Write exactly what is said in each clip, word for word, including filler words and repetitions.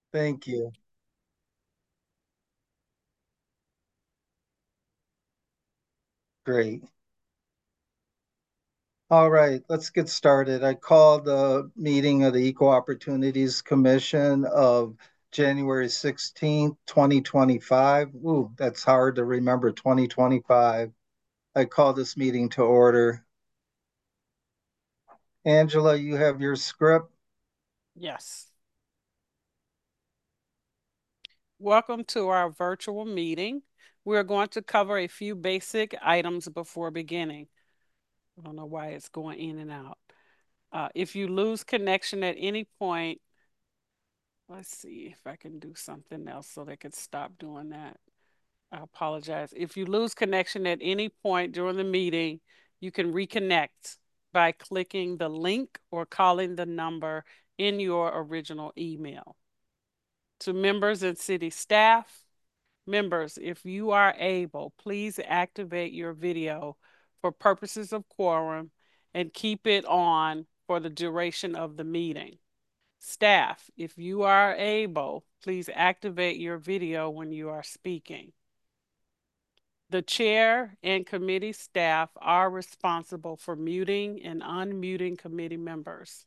Thank you. Great. All right, let's get started. I called the meeting of the Equal Opportunities Commission of January sixteenth, twenty twenty-five. Ooh, that's hard to remember, twenty twenty-five. I call this meeting to order. Angela, you have your script? Yes. Welcome to our virtual meeting. We're going to cover a few basic items before beginning. I don't know why it's going in and out. Uh, if you lose connection at any point, let's see if I can do something else so they can stop doing that. I apologize. If you lose connection at any point during the meeting, you can reconnect by clicking the link or calling the number in your original email. To members and city staff, members, if you are able, please activate your video for purposes of quorum and keep it on for the duration of the meeting. Staff, if you are able, please activate your video when you are speaking. The chair and committee staff are responsible for muting and unmuting committee members.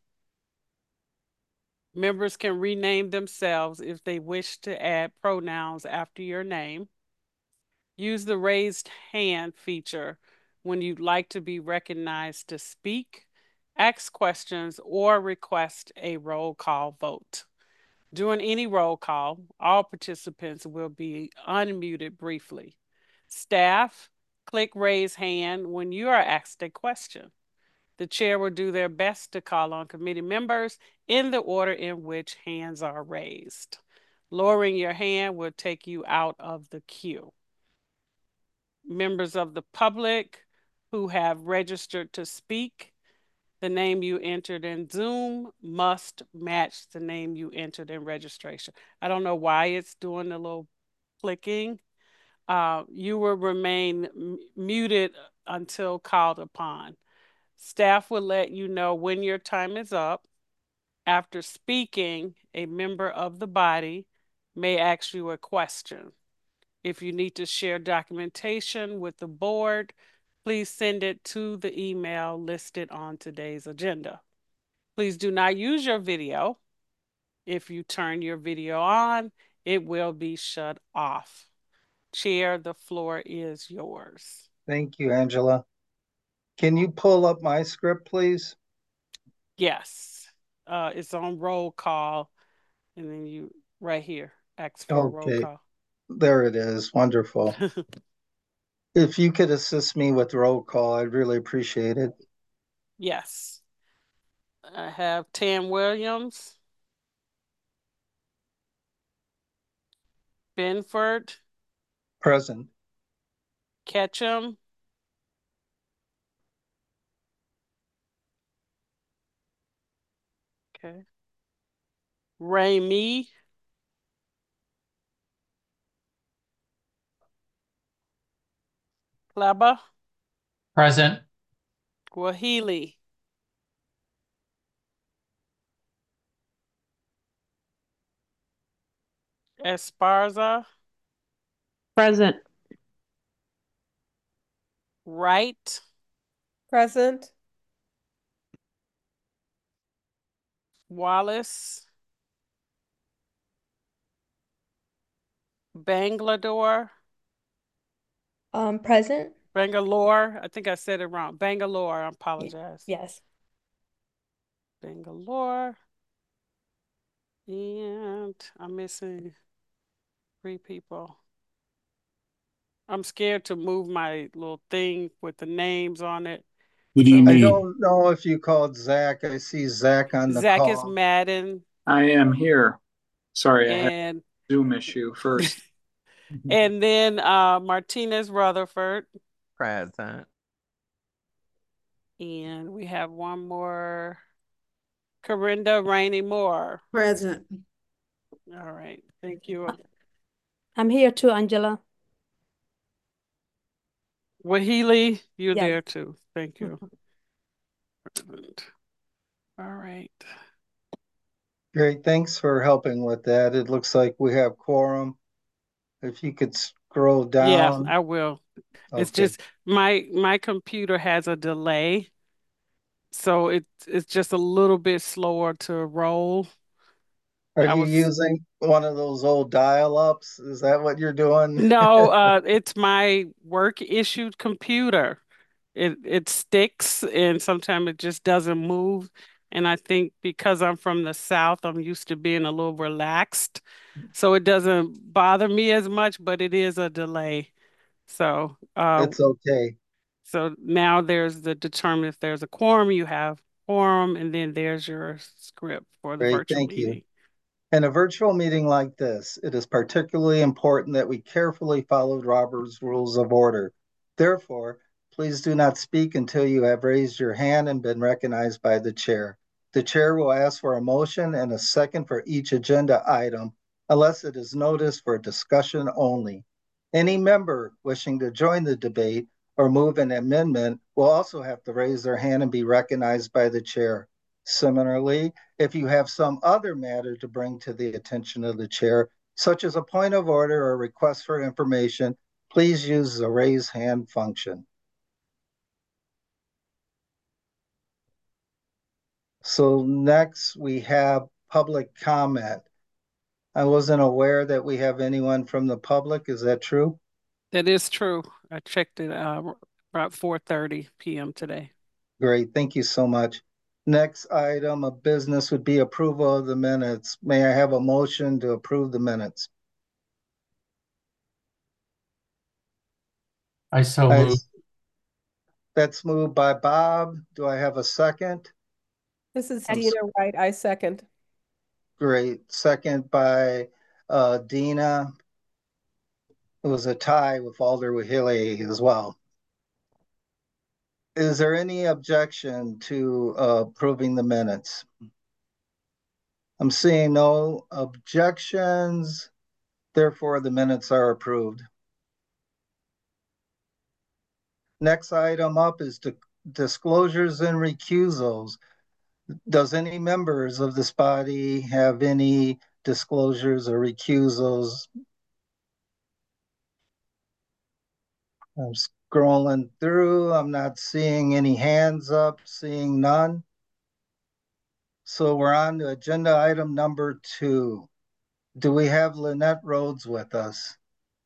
Members can rename themselves if they wish to add pronouns after your name. Use the raised hand feature when you'd like to be recognized to speak, ask questions, or request a roll call vote. During any roll call, all participants will be unmuted briefly. Staff, click raise hand when you are asked a question. The chair will do their best to call on committee members in the order in which hands are raised. Lowering your hand will take you out of the queue. Members of the public who have registered to speak, the name you entered in Zoom must match the name you entered in registration. I don't know why it's doing a little clicking. Uh, you will remain m- muted until called upon. Staff will let you know when your time is up. After speaking, a member of the body may ask you a question. If you need to share documentation with the board, please send it to the email listed on today's agenda. Please do not use your video. If you turn your video on, it will be shut off. Chair, the floor is yours. Thank you, Angela. Can you pull up my script, please? Yes, uh, it's on roll call, and then you right here ask for a roll Okay, call. there it is. Wonderful. If you could assist me with roll call, I'd really appreciate it. Yes, I have Tam Williams, Benford, Present. Ketchum, okay, Raimi, Kleber, Present. Wahili, Esparza, Present. Wright, Present. Wallace, Bangalore, Um, present. Bangalore. I think I said it wrong. Bangalore. I Ye- apologize. Yes. Bangalore. And I'm missing three people. I'm scared to move my little thing with the names on it. What do you So I need? don't know if you called Zach. I see Zach on the Zach is call. Madden I am here. Sorry, I had and a Zoom issue first. and then uh Martinez Rutherford. Present. And we have one more. Corinda Rainey Moore. Present. All right. Thank you. I'm here too, Angela. Wahili, you're Yes. there too. Thank you. All right. Great, thanks for helping with that. It looks like we have quorum. If you could scroll Yeah, down. I will. It's Okay, just my my computer has a delay, so it it's just a little bit slower to roll. are I you was using one of those old dial-ups? Is that what you're doing? No, uh, it's my work issued computer. It it sticks and sometimes it just doesn't move. And I think because I'm from the South, I'm used to being a little relaxed. So it doesn't bother me as much, but it is a delay. So uh It's okay. so now there's the determine if there's a quorum, you have quorum, and then there's your script for the Great, virtual thank you. meeting. In a virtual meeting like this, it is particularly important that we carefully follow Robert's Rules of Order. Therefore, please do not speak until you have raised your hand and been recognized by the chair. The chair will ask for a motion and a second for each agenda item, unless it is noticed for discussion only. Any member wishing to join the debate or move an amendment will also have to raise their hand and be recognized by the chair. Similarly, if you have some other matter to bring to the attention of the chair, such as a point of order or request for information, please use the raise hand function. So next we have public comment. I wasn't aware that we have anyone from the public. Is that true? That is true. I checked it uh, about four thirty p m today. Great, thank you so much. Next item of business would be approval of the minutes. May I have a motion to approve the minutes? I so I- move. That's moved by Bob. Do I have a second? This is I'm Dina Wright. I second. Great. Second by uh, Dina. It was a tie with Alder Wahile as well. Is there any objection to uh, approving the minutes? I'm seeing no objections. Therefore, the minutes are approved. Next item up is the disclosures and recusals. Does any members of this body have any disclosures or recusals? I'm scrolling through. I'm not seeing any hands up, seeing none. So we're on to agenda item number two. Do we have Lynette Rhodes with us?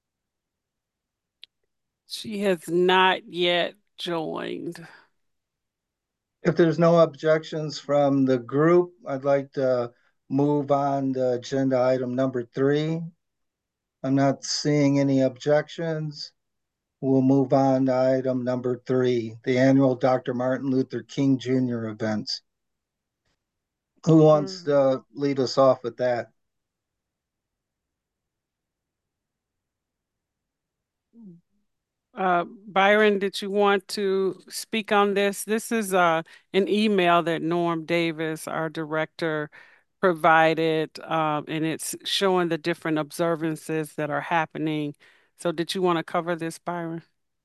She has not yet joined. If there's no objections from the group, I'd like to move on to agenda item number three. I'm not seeing any objections. We'll move on to item number three, the annual Doctor Martin Luther King Junior events. Who wants to lead us off with that? Uh, Byron, did you want to speak on this? This is uh, an email that Norm Davis, our director, provided, um, and it's showing the different observances that are happening. So did you want to cover this, Byron?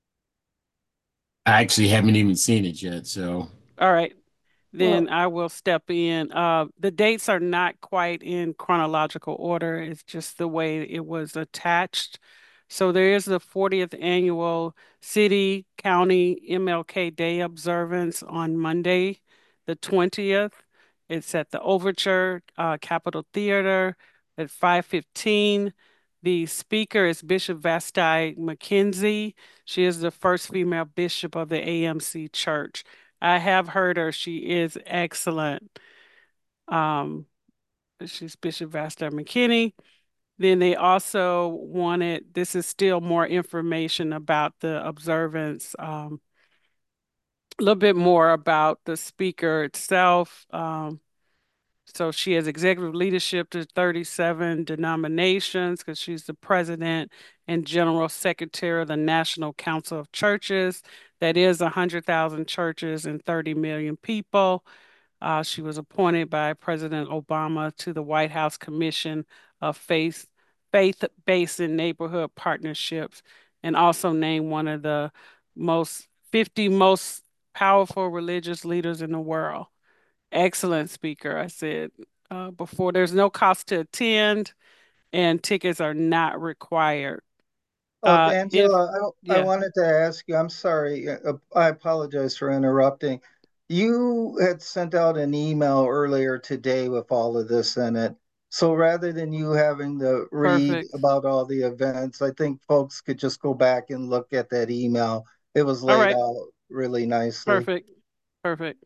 I actually haven't even seen it yet, so. All right. Then I will step in. Uh, the dates are not quite in chronological order. It's just the way it was attached. So there is the fortieth annual City County M L K Day observance on Monday, the twentieth. It's at the Overture uh, Capitol Theater at five fifteen. The speaker is Bishop Vasti McKenzie. She is the first female bishop of the A M C Church. I have heard her. She is excellent. Um, she's Bishop Vasti McKinney. Then they also wanted, this is still more information about the observance, um, a little bit more about the speaker itself. Um, so she has executive leadership to thirty-seven denominations because she's the president and general secretary of the National Council of Churches. That is one hundred thousand churches and thirty million people. Uh, she was appointed by President Obama to the White House Commission of Faith, Faith-Based and Neighborhood Partnerships, and also named one of the most fifty most powerful religious leaders in the world. Excellent speaker, I said. uh, before. There's no cost to attend, and tickets are not required. Oh, Uh, if Angela, I, I yeah, wanted to ask you, I'm sorry, uh, I apologize for interrupting. You had sent out an email earlier today with all of this in it. So rather than you having to read perfect. about all the events, I think folks could just go back and look at that email. It was All laid right, out really nicely. perfect, perfect.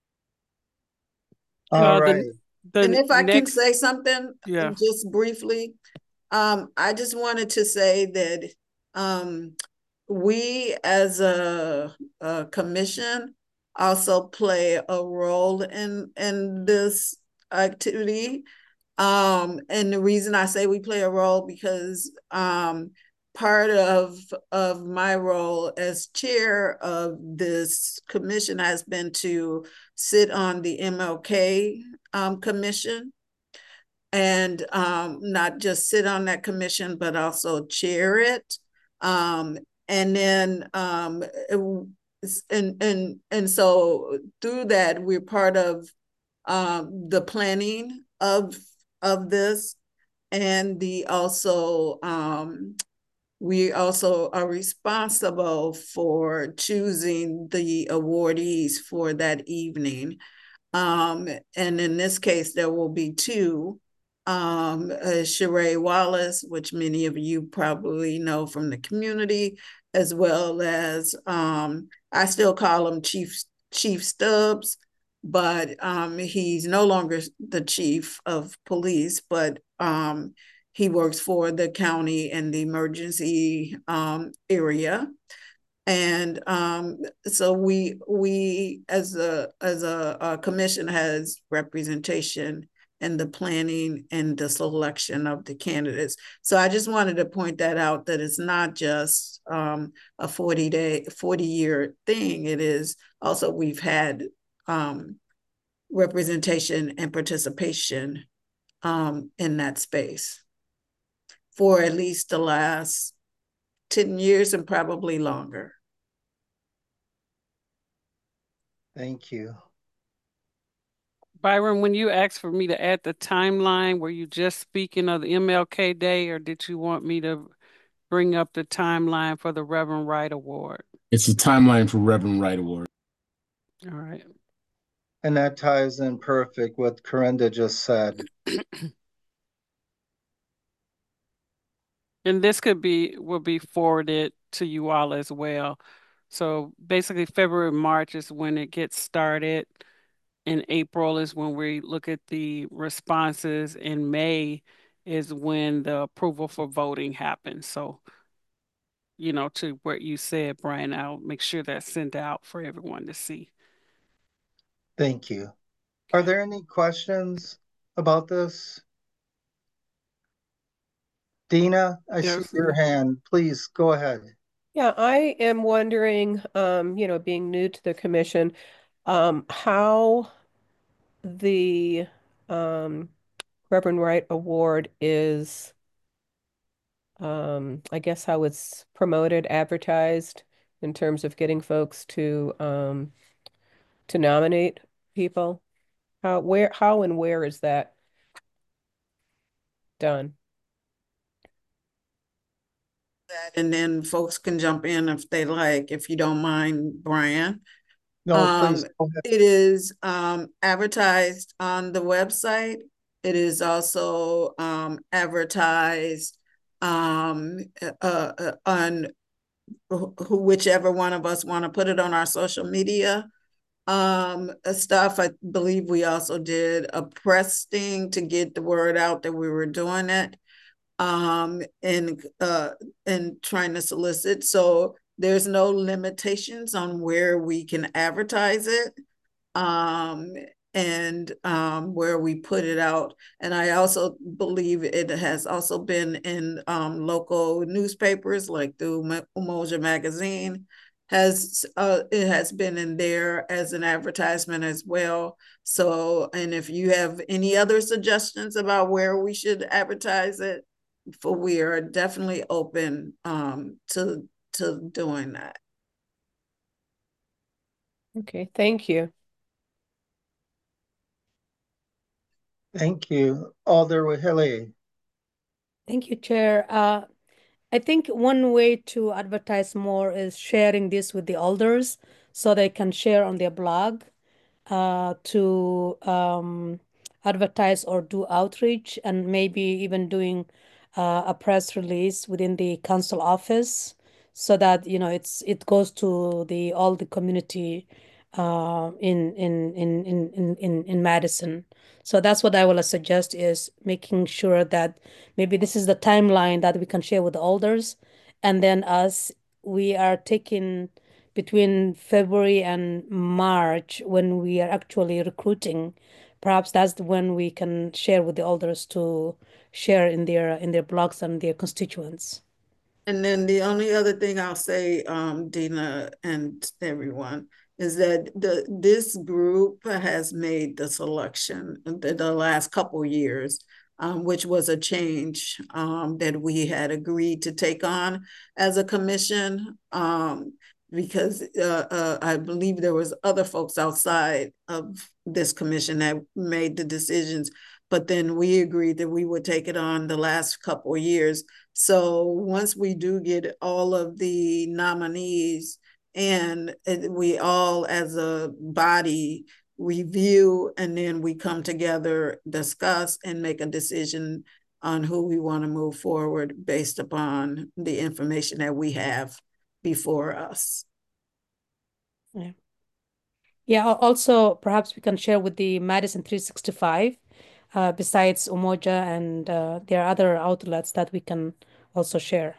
All Uh, right. the And the if I can next, say something, yeah, just briefly, um, I just wanted to say that um, we as a, a commission also play a role in in this activity. Um, and the reason I say we play a role because um, part of of my role as chair of this commission has been to sit on the M L K um, commission, and um, not just sit on that commission, but also chair it. Um, and then um, and and and so through that, we're part of um, the planning of of this, and the also um, we also are responsible for choosing the awardees for that evening. Um, and in this case, there will be two. Um, uh, Sheree Wallace, which many of you probably know from the community, as well as um, I still call him Chief Chief Stubbs, but um, he's no longer the chief of police, but um, he works for the county and the emergency um, area. And um, so we we as a as a, a commission has representation in the planning and the selection of the candidates. So I just wanted to point that out, that it's not just um, a forty day, forty year thing. It is also, we've had um, representation and participation um, in that space for at least the last ten years and probably longer. Thank you. Byron, when you asked for me to add the timeline, were you just speaking of the M L K Day, or did you want me to bring up the timeline for the Reverend Wright Award? It's a timeline for Reverend Wright Award. All right. And that ties in perfect what Corinda just said. And this could be, will be forwarded to you all as well. So basically February, March is when it gets started. In April is when we look at the responses. In May is when the approval for voting happens. So, you know, to what you said, Brian, I'll make sure that's sent out for everyone to see. Thank you. Are there any questions about this? Dina, I see Yes. your hand. Please go ahead. Yeah, I am wondering, um, you know, being new to the commission, um, how the um, Reverend Wright Award is, um, I guess, how it's promoted, advertised in terms of getting folks to um, to nominate people. How, where, how, and where is that done? And then folks can jump in if they like, if you don't mind, Brian. No, please Um, go ahead. it is um, advertised on the website. It is also um, advertised um, uh, uh, on who, whichever one of us want to put it on our social media um, stuff. I believe we also did a press thing to get the word out that we were doing it, um, and uh, and trying to solicit. So there's no limitations on where we can advertise it, um, and um, where we put it out. And I also believe it has also been in um, local newspapers like the Umoja Magazine. Has uh, it has been in there as an advertisement as well. So, and if you have any other suggestions about where we should advertise it, for we are definitely open um, to to doing that. Okay, thank you. Thank you. Alder Wahili. Thank you, Chair. Uh, I think one way to advertise more is sharing this with the elders so they can share on their blog uh, to um, advertise or do outreach, and maybe even doing uh, a press release within the council office so that you know it's it goes to the all the community uh, in, in in in in in in Madison. So that's what I will suggest, is making sure that maybe this is the timeline that we can share with the elders, and then us we are taking between February and March when we are actually recruiting. Perhaps that's when we can share with the elders to share in their in their blogs and their constituents. And then the only other thing I'll say, um, Dina and everyone, is that the this group has made the selection the, the last couple years, um, which was a change um, that we had agreed to take on as a commission, um, because uh, uh, I believe there was other folks outside of this commission that made the decisions, but then we agreed that we would take it on the last couple of years. So once we do get all of the nominees, and we all as a body review, and then we come together, discuss, and make a decision on who we want to move forward based upon the information that we have before us. Yeah. Yeah, also perhaps we can share with the Madison three sixty-five, uh, besides Umoja, and uh, there are other outlets that we can also share.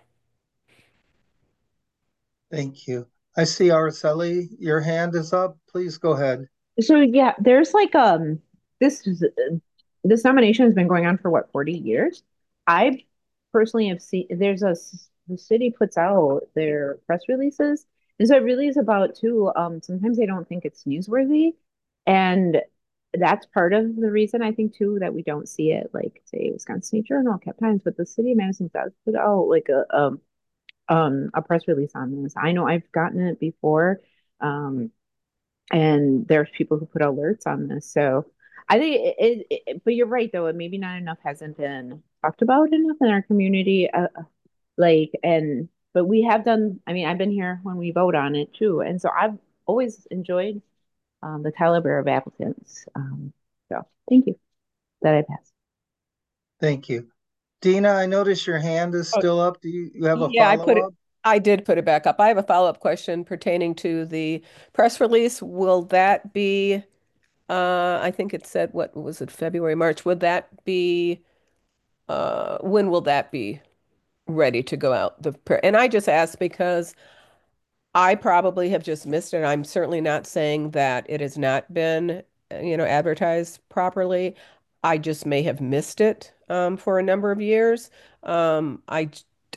Thank you. I see Araceli, your hand is up. Please go ahead. So yeah, there's like um this this nomination has been going on for what, forty years. I personally have seen there's a the city puts out their press releases, and so it really is about too. Um, sometimes they don't think it's newsworthy, and that's part of the reason I think too that we don't see it, like say Wisconsin State Journal, Cap Times, but the city of Madison does put out like a um um a press release on this. I know I've gotten it before. Um, and there's people who put alerts on this. So I think it, it, it but you're right though, maybe not enough hasn't been talked about enough in our community. Uh, like, and but we have done. I mean, I've been here when we vote on it too, and so I've always enjoyed um, the caliber of applicants. Um, so thank you that I passed. Thank you. Dina, I notice your hand is still up. Do you, you have a Yeah, I put it. follow-up? I did put it back up. I have a follow-up question pertaining to the press release. Will that be, uh, I think it said, what was it, February, March? Would that be, uh, when will that be ready to go out? The And I just asked because I probably have just missed it. I'm certainly not saying that it has not been, you know, advertised properly. I just may have missed it um, for a number of years. Um, I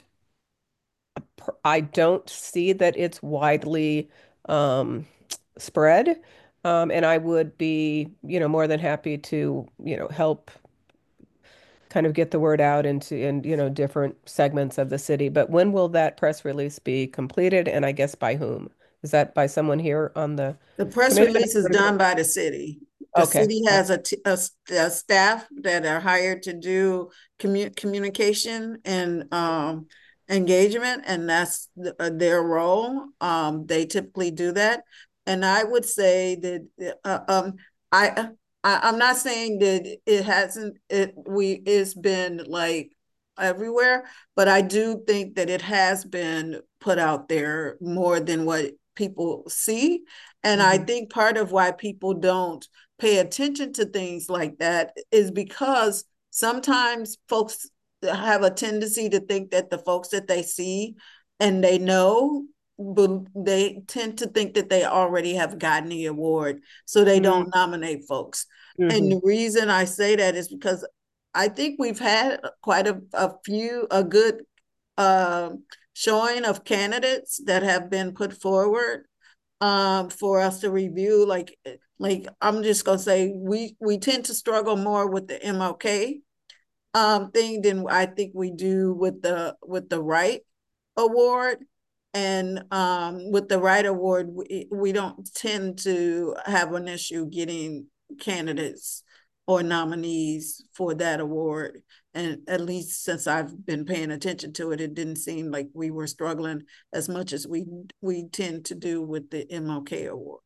I don't see that it's widely um, spread. Um, and I would be, you know, more than happy to, you know, help kind of get the word out into in, you know, different segments of the city. But when will that press release be completed? And I guess by whom? Is that by someone here on the The press commission? release is done by the city. The Okay. city has a, t- a, a staff that are hired to do commu- communication and um, engagement, and that's the, uh, their role. Um, they typically do that. And I would say that uh, um, I, I I'm not saying that it hasn't it we it's been like everywhere, but I do think that it has been put out there more than what people see. And mm-hmm. I think part of why people don't pay attention to things like that is because sometimes folks have a tendency to think that the folks that they see and they know, but they tend to think that they already have gotten the award, so they mm-hmm. don't nominate folks. Mm-hmm. And the reason I say that is because I think we've had quite a, a few, a good uh, showing of candidates that have been put forward um, for us to review. Like, like I'm just gonna say we we tend to struggle more with the M L K um, thing than I think we do with the with the Wright Award. And um, with the Wright Award, we, we don't tend to have an issue getting candidates or nominees for that award. And at least since I've been paying attention to it, it didn't seem like we were struggling as much as we we tend to do with the M L K Award.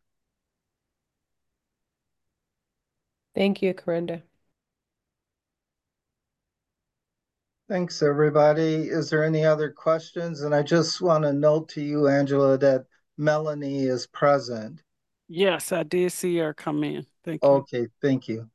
Thank you, Corinda. Thanks, everybody. Is there any other questions? And I just want to note to you, Angela, that Melanie is present. Yes, I did see her come in. Thank you. Okay, thank you.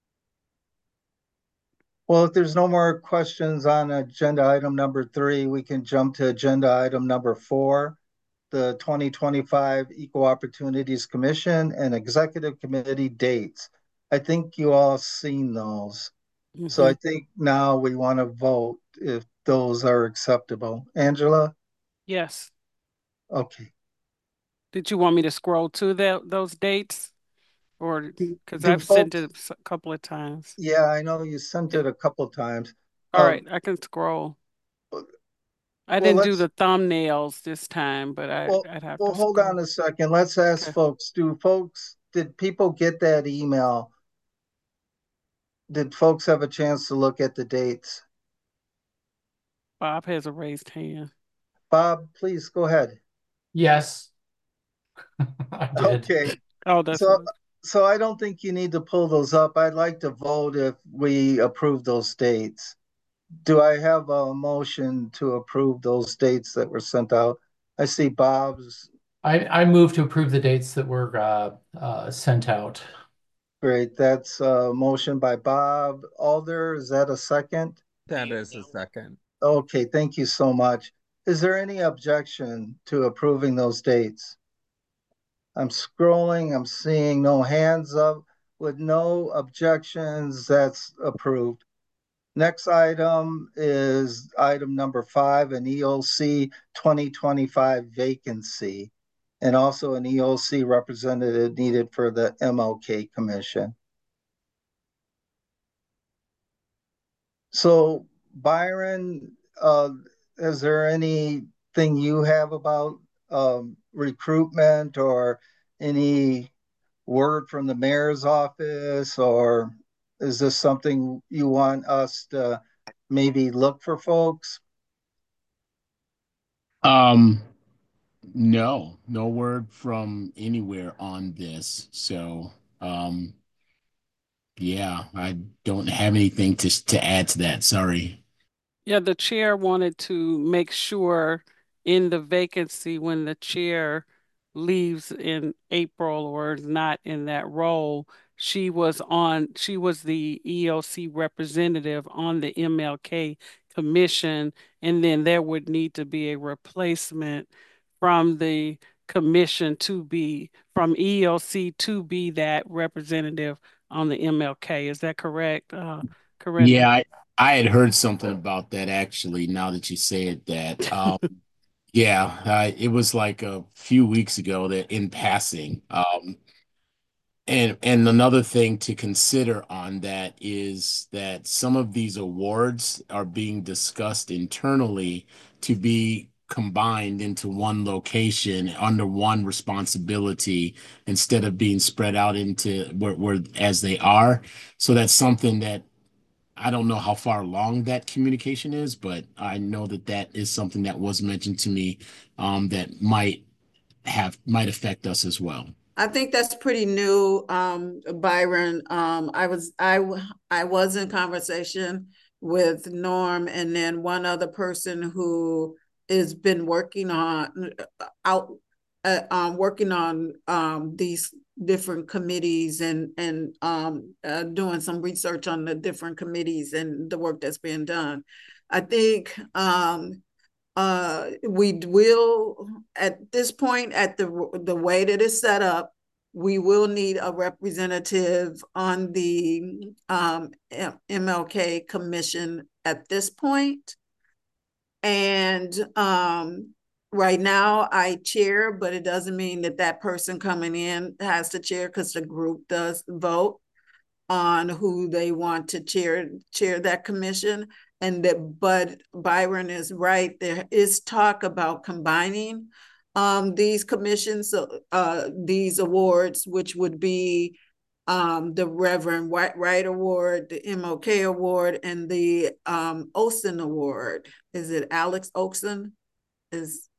Well, if there's no more questions on agenda item number three, we can jump to agenda item number four, the twenty twenty-five Equal Opportunities Commission and Executive Committee dates. I think you all seen those. Mm-hmm. So I think now we want to vote if those are acceptable. Angela? Yes. Okay. Did you want me to scroll to the, those dates? Or because I've folks, sent it a couple of times. Yeah, I know you sent it a couple of times. All um, right, I can scroll. I well, didn't do the thumbnails this time, but I, well, I'd have well, to hold scroll. on a second. Let's ask okay. folks, do folks, did people get that email? Did folks have a chance to look at the dates? Bob has a raised hand. Bob, please go ahead. Yes. I did. Okay. Oh, that's so, so I don't think you need to pull those up. I'd like to vote if we approve those dates. Do I have a motion to approve those dates that were sent out? I see Bob's. I, I move to approve the dates that were uh, uh, sent out. Great. That's a motion by Bob Alder. Is that a second? That is a second. Okay, thank you so much. Is there any objection to approving those dates? I'm scrolling, I'm seeing no hands up. With no objections, that's approved. Next item is item number five, an E O C twenty twenty-five vacancy, and also an E O C representative needed for the M L K Commission. So Byron, uh, is there anything you have about um, recruitment or any word from the mayor's office, or is this something you want us to maybe look for folks? Um, no, no word from anywhere on this. So, um, yeah, I don't have anything to to add to that. Sorry. Yeah, the chair wanted to make sure in the vacancy when the chair leaves in April or is not in that role, she was on, she was the E O C representative on the M L K Commission, and then there would need to be a replacement from the commission to be, from E O C to be that representative on the M L K. Is that correct, uh, Corinda? Yeah, I, I had heard something about that actually, now that you say it, that um yeah, uh, it was like a few weeks ago that in passing. Um, and and another thing to consider on that is that some of these awards are being discussed internally to be combined into one location under one responsibility instead of being spread out into where, where as they are. So that's something that I don't know how far along that communication is, but I know that that is something that was mentioned to me um, that might have might affect us as well. I think that's pretty new, um, Byron. Um, I was I I was in conversation with Norm and then one other person who has been working on out uh, um, working on um, these different committees and and um, uh, doing some research on the different committees and the work that's being done. I think um, uh, we will, at this point, at the the way that it's set up, we will need a representative on the um, M L K Commission at this point. And um, right now I chair, but it doesn't mean that that person coming in has to chair because the group does vote on who they want to chair chair that commission. And that, but Byron is right. There is talk about combining um, these commissions, uh, these awards, which would be um, the Reverend White Wright Award, the M L K Award, and the um, Olson Award. Is it Alex Olson? Is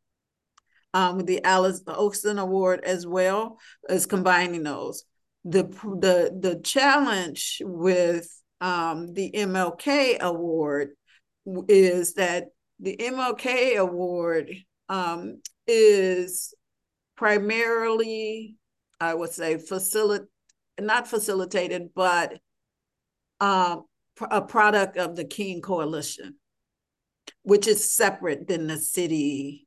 um, the Alex Olson Award as well as combining those. The the the challenge with um, the M L K Award is that the M L K Award um, is primarily, I would say, facilitate, not facilitated, but um, a product of the King Coalition, which is separate than the city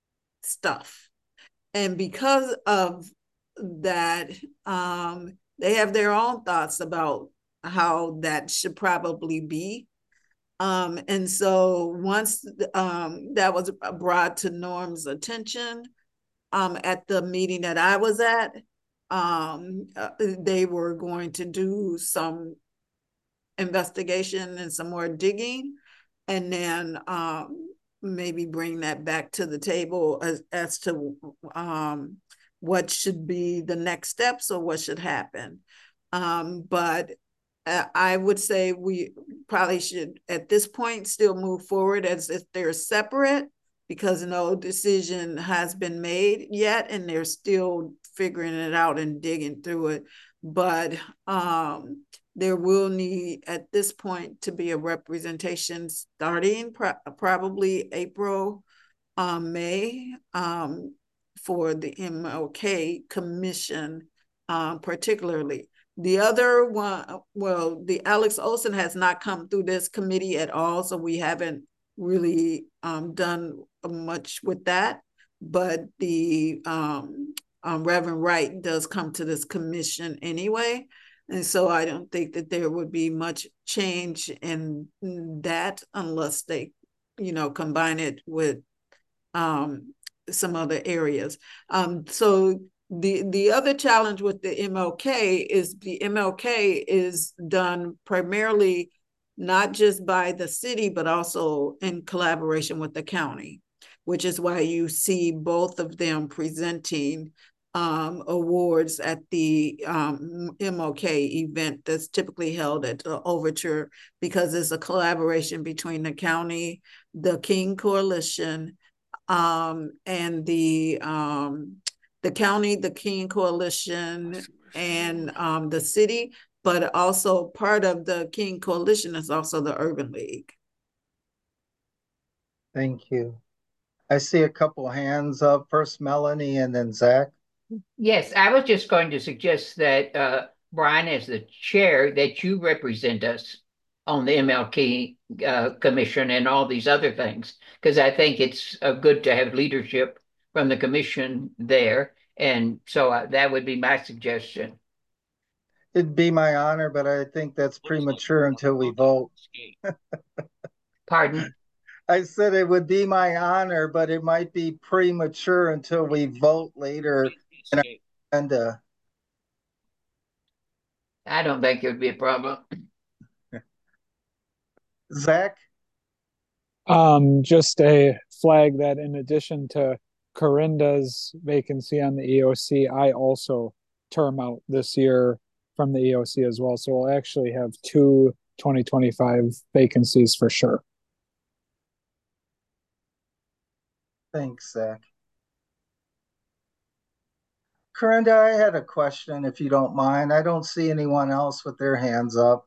stuff. And because of that, um, they have their own thoughts about how that should probably be. Um, and so once um, that was brought to Norm's attention um, at the meeting that I was at, um, uh, they were going to do some investigation and some more digging, and then um, maybe bring that back to the table as, as to um, what should be the next steps or what should happen. Um, but I would say we probably should, at this point, still move forward as if they're separate, because no decision has been made yet, and they're still figuring it out and digging through it. But um, there will need, at this point, to be a representation starting pro probably April, um, May, um, for the M L K Commission, um, particularly. The other one, well, the Alex Olson has not come through this committee at all, so we haven't really um, done much with that. But the um, um, Reverend Wright does come to this commission anyway. And so I don't think that there would be much change in that unless they, you know, combine it with um, some other areas. Um, so the the other challenge with the M L K is the M L K is done primarily not just by the city, but also in collaboration with the county, which is why you see both of them presenting um, awards at the um, M L K event that's typically held at the Overture, because it's a collaboration between the county, the King Coalition, um, and the um, the county, the King Coalition, and um, the city, but also part of the King Coalition is also the Urban League. Thank you. I see a couple hands up. First Melanie and then Zach. Yes, I was just going to suggest that uh, Brian, as the chair, that you represent us on the M L K uh, Commission and all these other things, because I think it's uh, good to have leadership from the commission there. And so uh, that would be my suggestion. It'd be my honor, but I think that's premature until we vote. Pardon? I said it would be my honor, but it might be premature until we vote later in our agenda. I don't think it would be a problem. Zach? Um, just a flag that in addition to Corinda's vacancy on the E O C, I also term out this year from the E O C as well. So we'll actually have two twenty twenty-five vacancies for sure. Thanks, Zach. Corinda, I had a question, if you don't mind. I don't see anyone else with their hands up.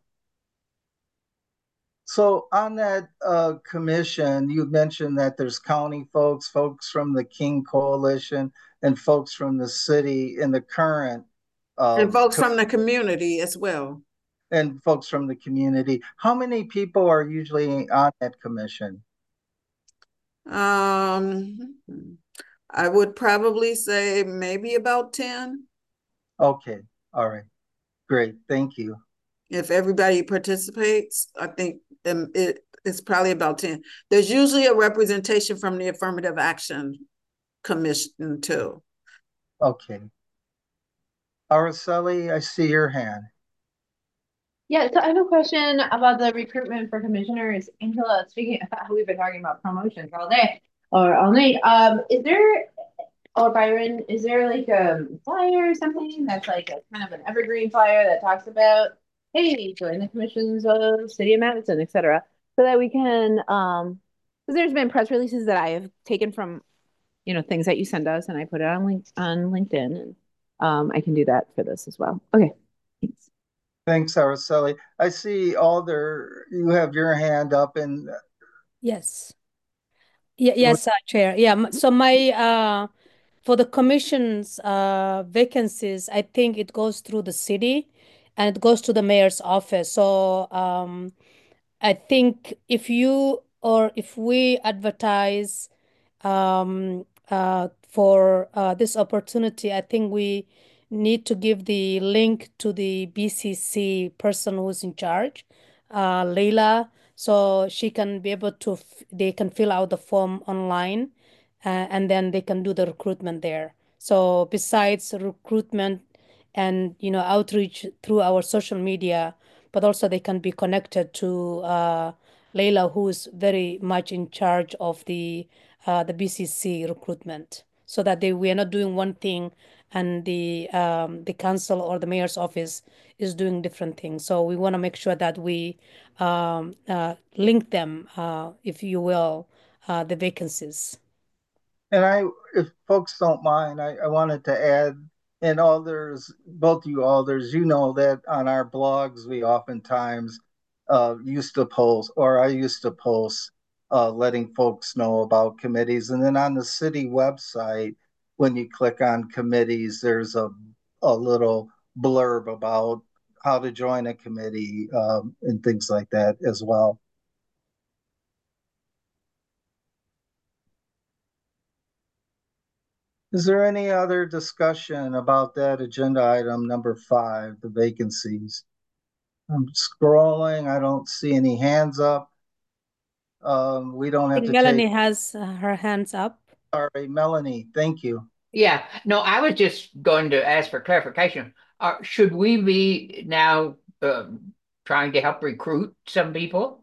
So on that uh, commission, you mentioned that there's county folks, folks from the King Coalition, and folks from the city in the current. Uh, and folks from the community as well. And folks from the community. How many people are usually on that commission? Um, I would probably say maybe about ten. Okay, all right, great, thank you. If everybody participates, I think um, it, it's probably about ten. There's usually a representation from the Affirmative Action Commission too. Okay. Araceli, I see your hand. Yeah, so I have a question about the recruitment for commissioners. Angela, speaking of, we've been talking about promotions all day or all night. Um, is there or Byron, is there like a flyer or something that's like a kind of an evergreen flyer that talks about, hey, join the commissions of City of Madison, et cetera, so that we can, um, because there's been press releases that I have taken from, you know, things that you send us, and I put it on link on LinkedIn, and um, I can do that for this as well. Okay, thanks. Thanks, Araceli. I see Alder, you have your hand up, and Yes. Yeah, yes, uh, Chair. Yeah, m- so my uh for the commission's uh vacancies, I think it goes through the city and it goes to the mayor's office. So um I think if you or if we advertise um, uh, for uh, this opportunity, I think we need to give the link to the B C C person who's in charge, uh, Leila, so she can be able to, f- they can fill out the form online, uh, and then they can do the recruitment there. So besides recruitment and, you know, outreach through our social media, but also they can be connected to uh, Leila, who is very much in charge of the uh, the B C C recruitment, so that they we are not doing one thing and the um, the council or the mayor's office is doing different things. So we want to make sure that we um, uh, link them, uh, if you will, uh, the vacancies. and I, if folks don't mind, I, I wanted to add, and Alders, both you Alders, you know that on our blogs we oftentimes uh, used to post, or I used to post, uh, letting folks know about committees, and then on the city website, when you click on committees, there's a a little blurb about how to join a committee, um, and things like that as well. Is there any other discussion about that agenda item number five, the vacancies? I'm scrolling, I don't see any hands up. Um, we don't I have think to Melanie take, has uh, her hands up. sorry, Melanie, thank you. Yeah, no, I was just going to ask for clarification. Uh, should we be now um, trying to help recruit some people?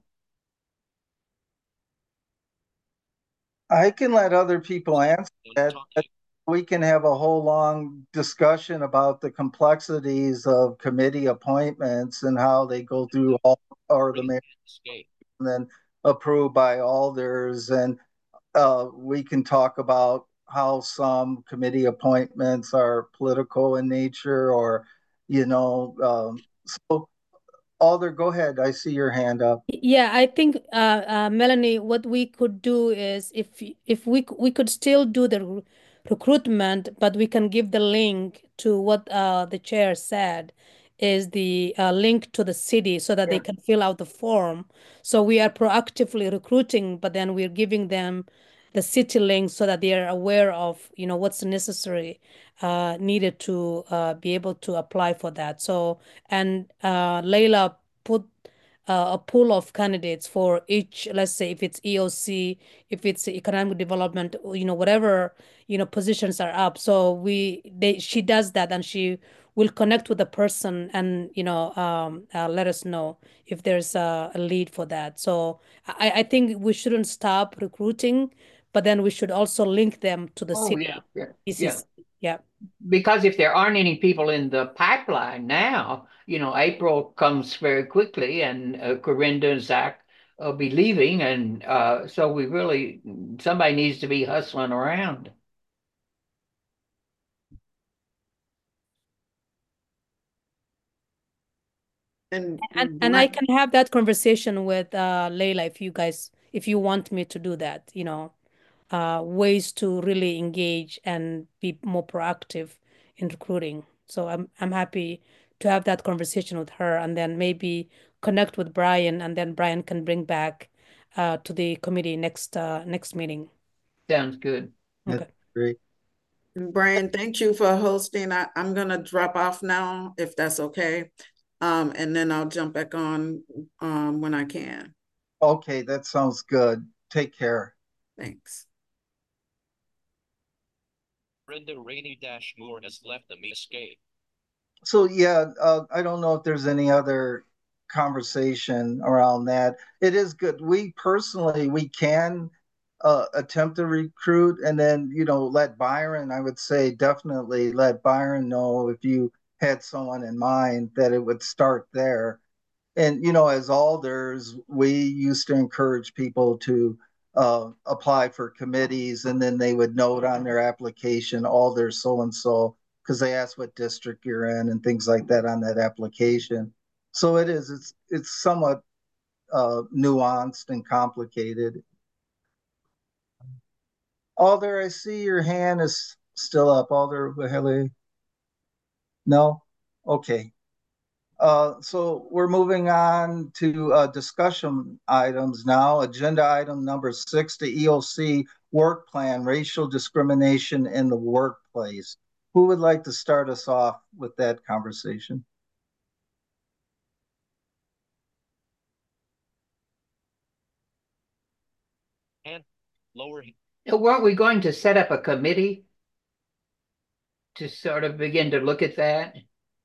I can let other people answer that. We can have a whole long discussion about the complexities of committee appointments and how they go through all, or the mayor, and then approved by alders, and uh, we can talk about how some committee appointments are political in nature, or, you know, um, so Alder, go ahead. I see your hand up. Yeah, I think uh, uh, Melanie, what we could do is if if we c- we could still do the re- recruitment, but we can give the link to what uh, the chair said is the uh, link to the city so that they Yeah. can fill out the form. So we are proactively recruiting, but then we're giving them the city link so that they are aware of, you know, what's necessary uh, needed to uh, be able to apply for that. So and uh, Layla put uh, a pool of candidates for each, let's say if it's E O C, if it's economic development, you know, whatever, you know, positions are up. So we, they, she does that and she will connect with the person and, you know, um, uh, let us know if there's a, a lead for that. So I, I think we shouldn't stop recruiting, but then we should also link them to the Oh, city. yeah, yeah, yeah. E C C. Yeah. Because if there aren't any people in the pipeline now, you know, April comes very quickly, and uh, Corinda and Zach will be leaving, and uh, so we really somebody needs to be hustling around. And And and I Brent, can have that conversation with uh Layla if you guys if you want me to do that, you know, uh ways to really engage and be more proactive in recruiting. So I'm I'm happy to have that conversation with her and then maybe connect with Brian and then Brian can bring back uh to the committee next uh next meeting. Sounds good. Okay. That's great. Brian, thank you for hosting. I, I'm gonna drop off now, if that's okay. Um, and then I'll jump back on um, when I can. Okay, that sounds good. Take care. Thanks. Brenda Rainey Dash Moore has left the escape. So yeah, uh, I don't know if there's any other conversation around that. It is good. We personally, we can uh, attempt to recruit, and then, you know, let Byron, I would say definitely let Byron know if you had someone in mind that it would start there. And, you know, as alders, we used to encourage people to uh, apply for committees, and then they would note on their application, alder so-and-so, because they asked what district you're in and things like that on that application. So it is, it's, it's somewhat uh, nuanced and complicated. Alder, I see your hand is still up. Alder Wahele? No? Okay. Uh, so we're moving on to uh, discussion items now. Agenda item number six, the E O C work plan, racial discrimination in the workplace. Who would like to start us off with that conversation? And lower. Now, weren't we going to set up a committee to sort of begin to look at that?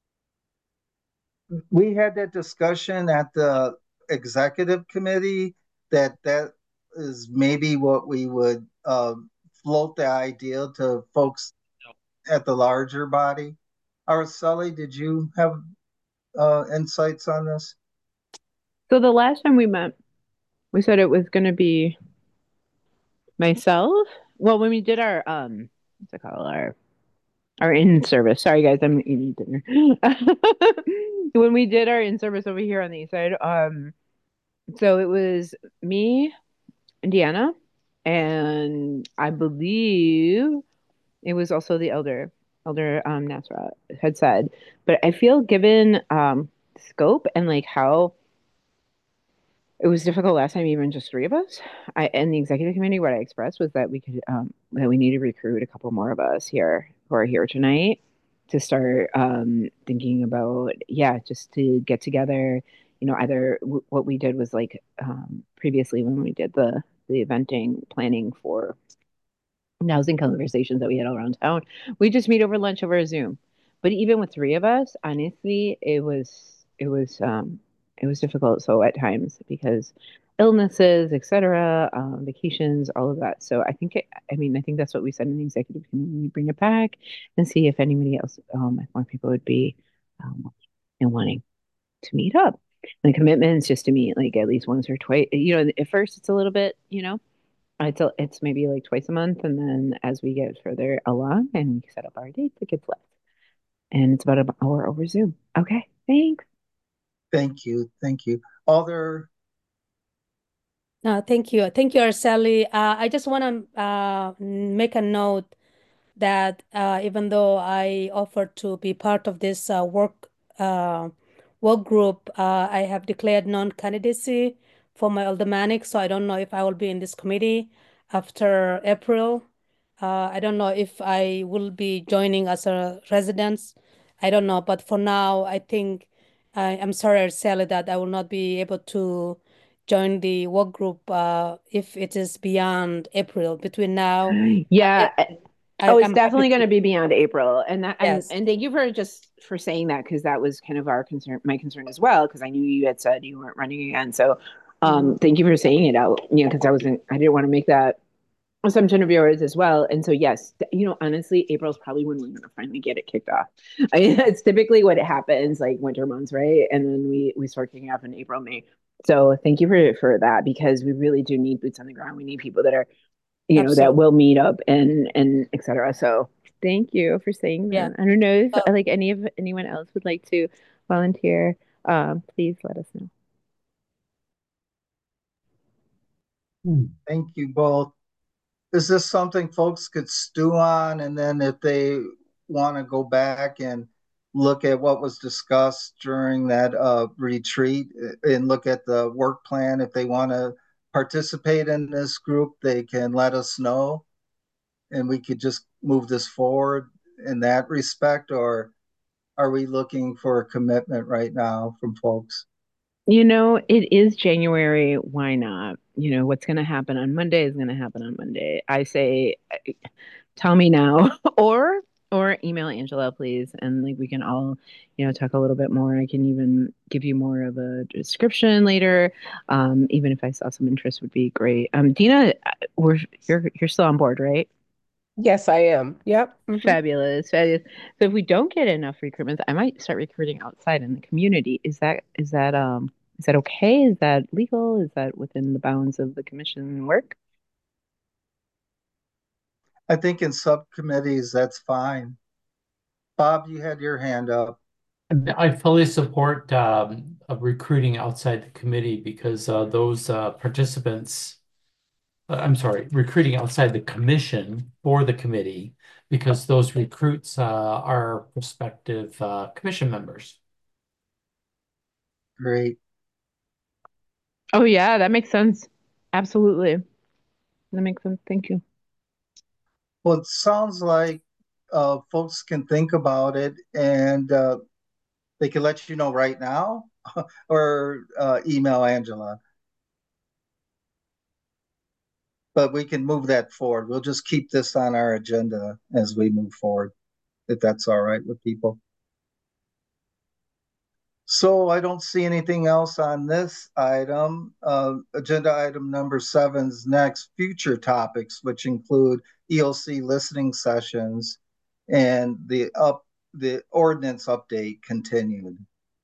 We had that discussion at the executive committee that that is maybe what we would uh, float the idea to folks at the larger body. Araceli, did you have uh, insights on this? So the last time we met, we said it was going to be myself. Well, when we did our um, what's it called? Our our in service. Sorry, guys, I'm eating dinner. When we did our in service over here on the east side, um, so it was me and Deanna, and I believe it was also the elder, elder um Nasra had said. But I feel given um scope and like how it was difficult last time, even just three of us. I and the executive committee, what I expressed was that we could um that we need to recruit a couple more of us here who are here tonight to start um thinking about, yeah, just to get together. You know, either w- what we did was like um previously when we did the the eventing planning for housing conversations that we had all around town. We just meet over lunch over Zoom. But even with three of us, honestly, it was it was um it was difficult so at times because illnesses, et cetera, um, vacations, all of that. So I think it, I mean I think that's what we said in the executive committee. We bring it back and see if anybody else, um, if more people would be um, and wanting to meet up. And the commitment is just to meet like at least once or twice. You know, at first it's a little bit, you know, it's a, it's maybe like twice a month, and then as we get further along and we set up our dates, it gets less. And it's about an hour over Zoom. Okay, thanks. Thank you. Thank you. Other. No, thank you. Thank you, Araceli. Uh, I just want to uh, make a note that uh, even though I offered to be part of this uh, work uh, work group, uh, I have declared non-candidacy for my aldermanic, so I don't know if I will be in this committee after April. Uh, I don't know if I will be joining as a resident. I don't know, but for now, I think I, I'm sorry, Sally, that I will not be able to join the work group uh, if it is beyond April. Between now, Yeah. I, I, Oh, it's I'm definitely happy going to to. be beyond April, and that and Yes. and thank you for just for saying that, because that was kind of our concern, my concern as well, because I knew you had said you weren't running again. So, um, thank you for saying it out. You know, because I wasn't, I didn't want to make that assumption of yours as well. And so, yes, th- you know, honestly, April's probably when we're going to finally get it kicked off. I mean, it's typically what it happens, like winter months, right? And then we we start kicking off in April, May. So thank you for for that, because we really do need boots on the ground. We need people that are, you know, that Absolutely. will meet up and and et cetera. So thank you for saying Yeah. that. I don't know if So, like any of anyone else would like to volunteer. Um, please let us know. Thank you both. Is this something folks could stew on, and then if they want to go back and look at what was discussed during that uh, retreat uh, and look at the work plan, if they want to participate in this group, they can let us know, and we could just move this forward in that respect? Or are we looking for a commitment right now from folks? You know, it is January. Why not? You know, what's going to happen on Monday is going to happen on Monday. I say, tell me now. Or Or email Angela, please, and like we can all, you know, talk a little bit more. I can even give you more of a description later. Um, even if I saw some interest would be great. Um, Dina, uh, we're you're you're still on board, right? Yes, I am. Yep. Mhm. Fabulous, fabulous. So if we don't get enough recruitments, I might start recruiting outside in the community. Is that is that um is that okay? Is that legal? Is that within the bounds of the commission work? I think in subcommittees, that's fine. Bob, you had your hand up. I fully support um, of recruiting outside the committee because uh, those uh, participants, uh, I'm sorry, recruiting outside the commission for the committee because those recruits uh, are prospective uh, commission members. Great. Oh yeah, that makes sense. Absolutely. That makes sense. Thank you. Well, it sounds like uh, folks can think about it and uh, they can let you know right now or uh, email Angela. But we can move that forward. We'll just keep this on our agenda as we move forward, if that's all right with people. So I don't see anything else on this item. Uh, agenda item number seven is next, future topics, which include E O C listening sessions and the up the ordinance update continued.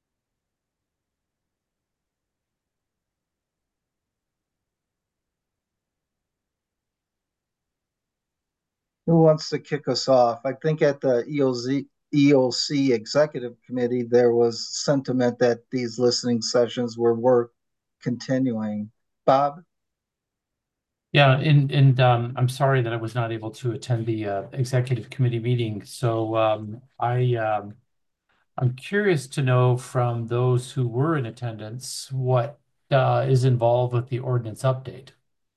Who wants to kick us off? I think at the E O C E O C Executive Committee, there was sentiment that these listening sessions were worth continuing. Bob? Yeah, and and um, I'm sorry that I was not able to attend the uh, executive committee meeting. So um, I um, I'm curious to know from those who were in attendance what uh, is involved with the ordinance update.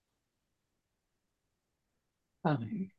Um,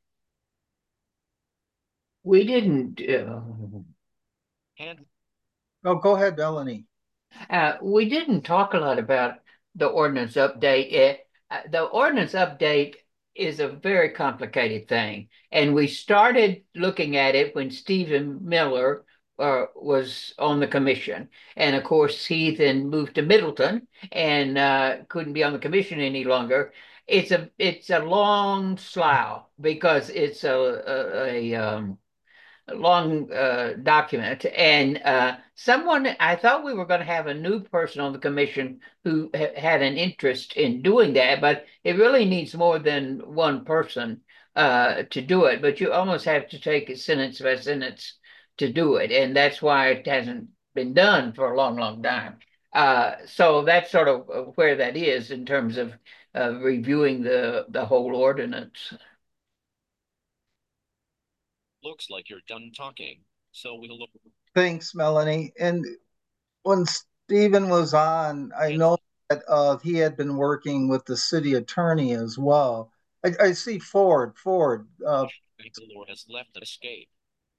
We didn't, uh, Hand Oh, go ahead, Melanie. uh, we didn't talk a lot about the ordinance update. It, uh, the ordinance update is a very complicated thing, and we started looking at it when Stephen Miller uh, was on the commission, and of course he then moved to Middleton and uh, couldn't be on the commission any longer. It's a it's a long slough because it's a a, a um, long uh, document. And uh, someone, I thought we were going to have a new person on the commission who ha had an interest in doing that, but it really needs more than one person uh, to do it. But you almost have to take it sentence by sentence to do it. And that's why it hasn't been done for a long, long time. Uh, so that's sort of where that is in terms of uh, reviewing the, the whole ordinance. looks like you're done talking, so we'll look. Thanks, Melanie. And when Stephen was on, I know that uh, he had been working with the city attorney as well. I, I see Ford, Ford. Uh, Bangalore has left an escape.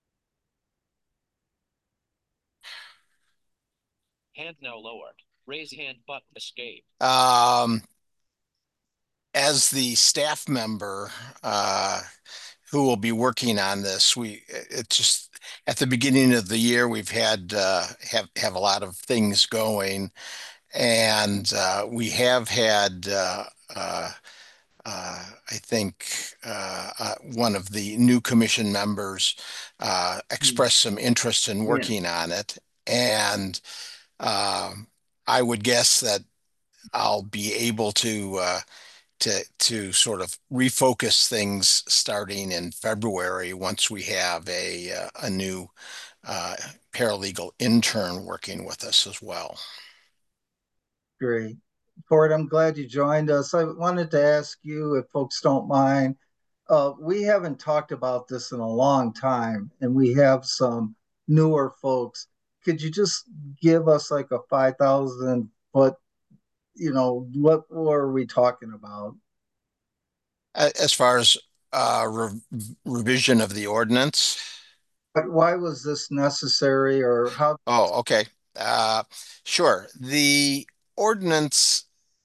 Hand now lowered. Raise hand button escape. Um, as the staff member uh, who will be working on this, we it's just at the beginning of the year we've had uh, have have a lot of things going, and uh, we have had uh, uh, uh, I think uh, uh, one of the new commission members uh, expressed some interest in working on it, and um, I would guess that I'll be able to uh, to to sort of refocus things starting in February once we have a uh, a new uh, paralegal intern working with us as well. Great. Ford, I'm glad you joined us. I wanted to ask you, if folks don't mind, uh, we haven't talked about this in a long time, and we have some newer folks. Could you just give us like a five thousand foot, you know, what were we talking about? As far as uh, re revision of the ordinance. Why was this necessary, or how? Oh, okay. Uh, sure. The ordinance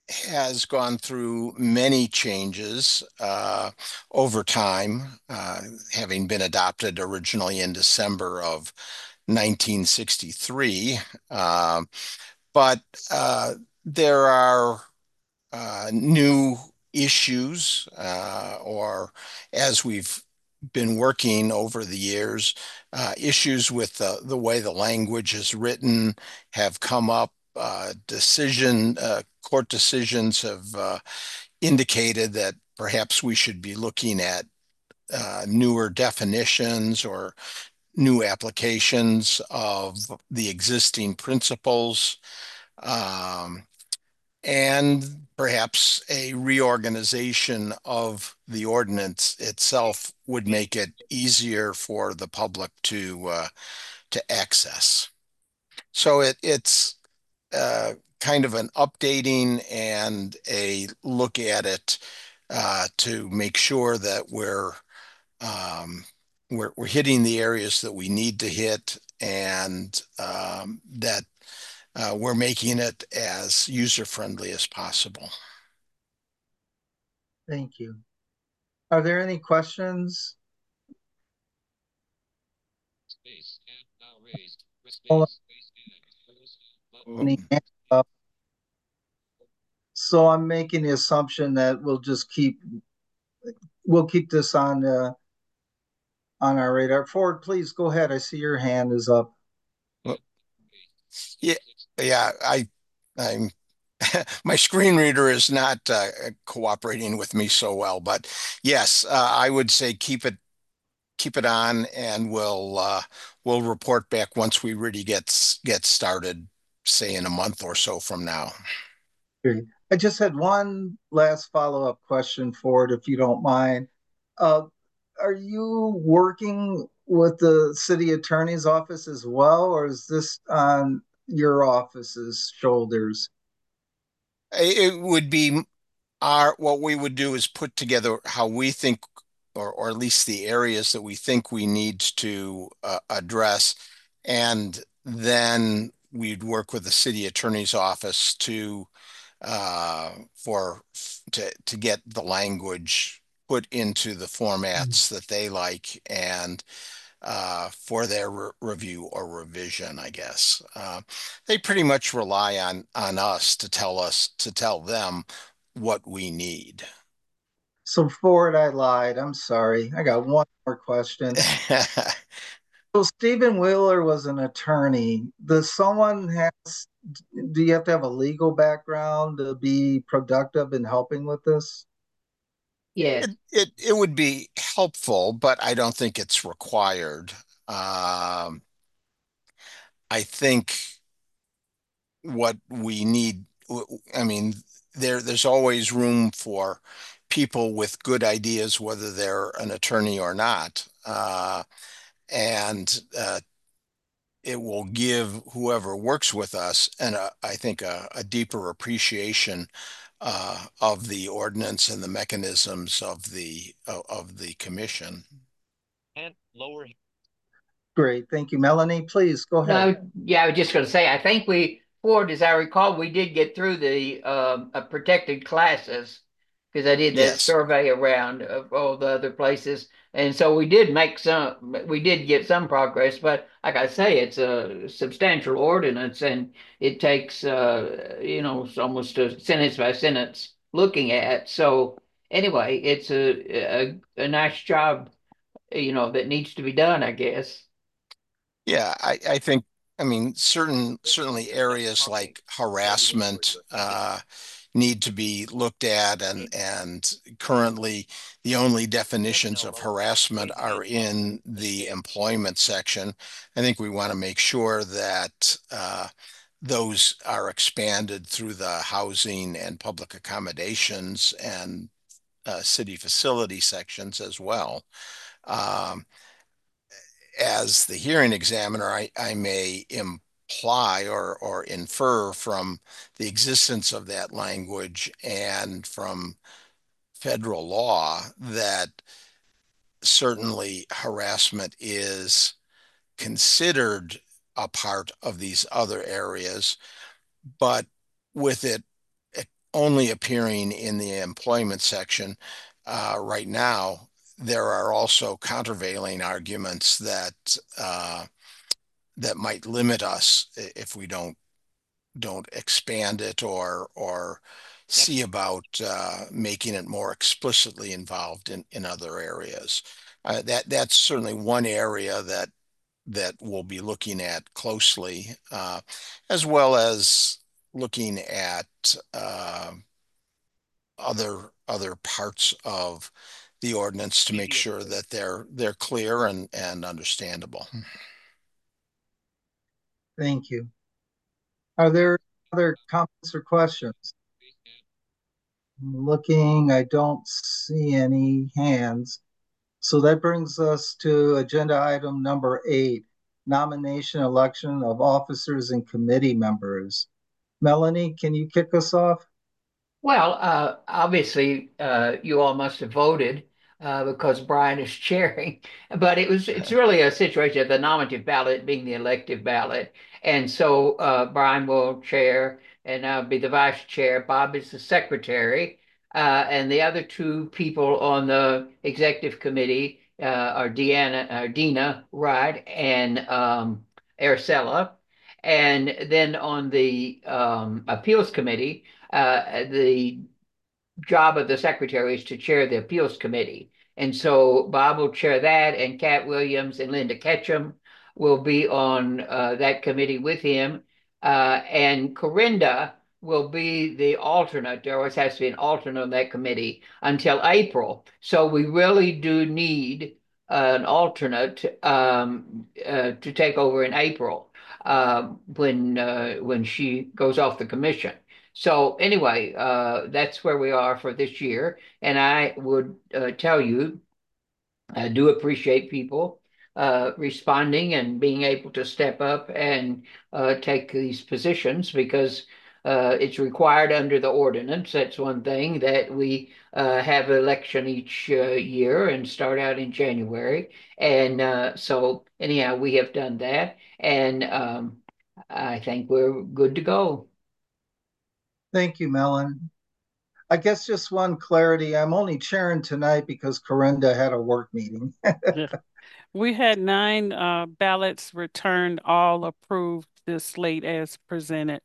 has gone through many changes uh, over time, uh, having been adopted originally in December of nineteen sixty-three. Uh, but uh, there are uh, new issues, uh, or as we've been working over the years, uh, issues with the, the way the language is written have come up. Uh, decision, uh, court decisions have uh, indicated that perhaps we should be looking at uh, newer definitions or new applications of the existing principles. Um, and perhaps a reorganization of the ordinance itself would make it easier for the public to uh, to access. So it, it's uh, kind of an updating and a look at it uh, to make sure that we're, um, we're we're hitting the areas that we need to hit, and um, that uh, we're making it as user-friendly as possible. Thank you. Are there any questions? Space, hand now raised. Hold Space, space, on. Any hands up? So I'm making the assumption that we'll just keep, we'll keep this on, uh, on our radar. Ford, please go ahead. I see your hand is up. Well, yeah, yeah, I, I'm, my screen reader is not uh, cooperating with me so well, but yes, uh, I would say keep it, keep it on, and we'll, uh, we'll report back once we really get, get started, say in a month or so from now. Great. I just had one last follow-up question, Ford, if you don't mind. Uh, are you working with the city attorney's office as well, or is this on your office's shoulders? It would be our, what we would do is put together how we think, or, or at least the areas that we think we need to uh, address. And then we'd work with the city attorney's office to, uh, for, to, to get the language put into the formats that they like, and uh, for their re review or revision, I guess. Uh, they pretty much rely on, on us to tell us, to tell them what we need. So Ford, I lied. I'm sorry. I got one more question. So Stephen Wheeler was an attorney. Does someone has, do you have to have a legal background to be productive in helping with this? Yes. It, it, it would be helpful, but I don't think it's required. Um, I think what we need, I mean, there there's always room for people with good ideas, whether they're an attorney or not. Uh, and uh, it will give whoever works with us, and uh, I think a, a deeper appreciation uh, of the ordinance and the mechanisms of the uh, of the commission. hand lower. Great, thank you. Melanie, please go ahead. No, yeah, I was just going to say, I think we, Ford, as I recall, we did get through the um, uh, protected classes, because I did that Yes. survey around of all the other places. And so we did make some, we did get some progress, but like I say, it's a substantial ordinance, and it takes, uh, you know, it's almost a sentence by sentence looking at. So anyway, it's a, a, a nice job, you know, that needs to be done, I guess. Yeah, I, I think, I mean, certain certainly areas like harassment uh, need to be looked at, and and currently the only definitions of harassment are in the employment section. I think we want to make sure that uh, those are expanded through the housing and public accommodations and uh, city facility sections as well. Um, as the hearing examiner, I, I may imply or, or infer from the existence of that language and from federal law that certainly harassment is considered a part of these other areas, but with it only appearing in the employment section uh, right now, there are also countervailing arguments that uh, that might limit us if we don't don't expand it or or see about uh, making it more explicitly involved in, in other areas. Uh, that that's certainly one area that that we'll be looking at closely, uh, as well as looking at uh, other other parts of the ordinance to make sure that they're they're clear and and understandable. Thank you. Are there other comments or questions? I'm looking, I don't see any hands. So that brings us to agenda item number eight, nomination election of officers and committee members. Melanie, can you kick us off? Well, uh, obviously, uh, you all must have voted uh, because Brian is chairing, but it was it's really a situation of the nominative ballot being the elective ballot, and so uh, Brian will chair, and I'll be the vice chair. Bob is the secretary, uh, and the other two people on the executive committee uh, are Deanna, uh, Dina Wright and um, Araceli, and then on the um, appeals committee. Uh, the job of the secretary is to chair the appeals committee. And so Bob will chair that, and Cat Williams and Linda Ketchum will be on uh, that committee with him. Uh, and Corinda will be the alternate. There always has to be an alternate on that committee until April. So we really do need uh, an alternate um, uh, to take over in April uh, when uh, when she goes off the commission. So anyway, uh, that's where we are for this year. And I would uh, tell you, I do appreciate people uh, responding and being able to step up and uh, take these positions because uh, it's required under the ordinance. That's one thing that we uh, have election each uh, year and start out in January. And uh, so anyhow, we have done that. And um, I think we're good to go. Thank you, Melon. I guess just one clarity. I'm only chairing tonight because Corinda had a work meeting. We had nine uh, ballots returned, all approved this slate as presented.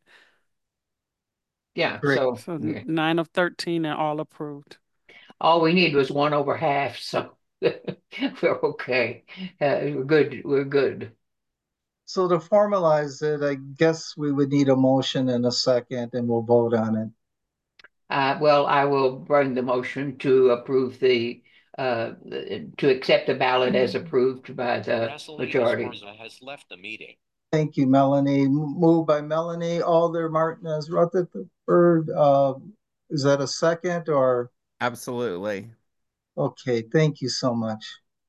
Yeah, Great. so, So yeah. nine of thirteen and all approved. All we need was one over half, so we're okay. Uh, we're good. We're good. So to formalize it, I guess we would need a motion and a second, and we'll vote on it. Uh, well, I will bring the motion to approve the uh, to accept the ballot as approved by the majority. Has left the meeting. Thank you, Melanie. Moved by Melanie. Alder Martinez Rutherford. Uh, is that a second or? Absolutely. Okay, thank you so much.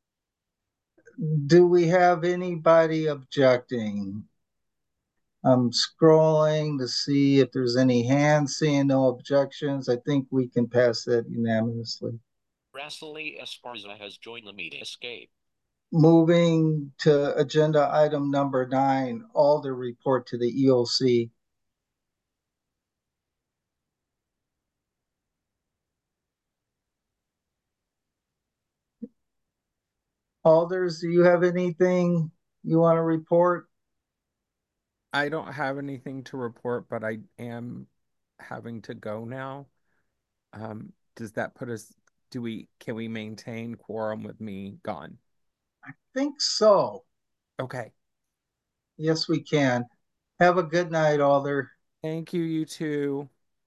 Do we have anybody objecting? I'm scrolling to see if there's any hands. Seeing no objections, I think we can pass that unanimously. Rasily Esparza has joined the meeting. Escape. Moving to agenda item number nine, Alder report to the E O C. Alders, do you have anything you want to report? I don't have anything to report, but I am having to go now. Um, does that put us, do we, can we maintain quorum with me gone? I think so. Okay. Yes, we can. Have a good night, Alder. Thank you, you too.